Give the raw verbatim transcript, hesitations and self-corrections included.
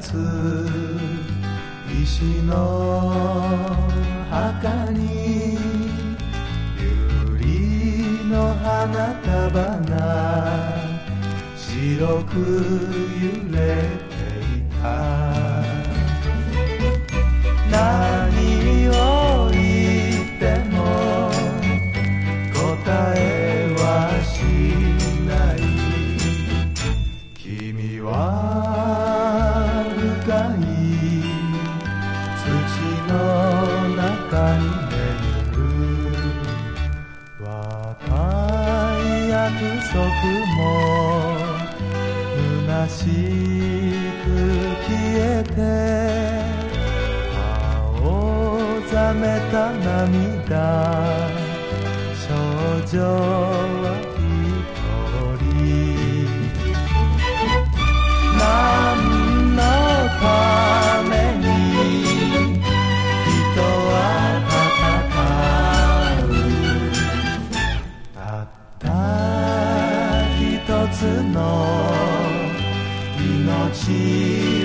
す石の墓に百合の花束が白く揺れていた。何を言っても答えはしない。君は深い土の中に眠る。若い約束も虚しく消えて、青ざめた涙、少女は一人。何のために人は戦う。たった一つの命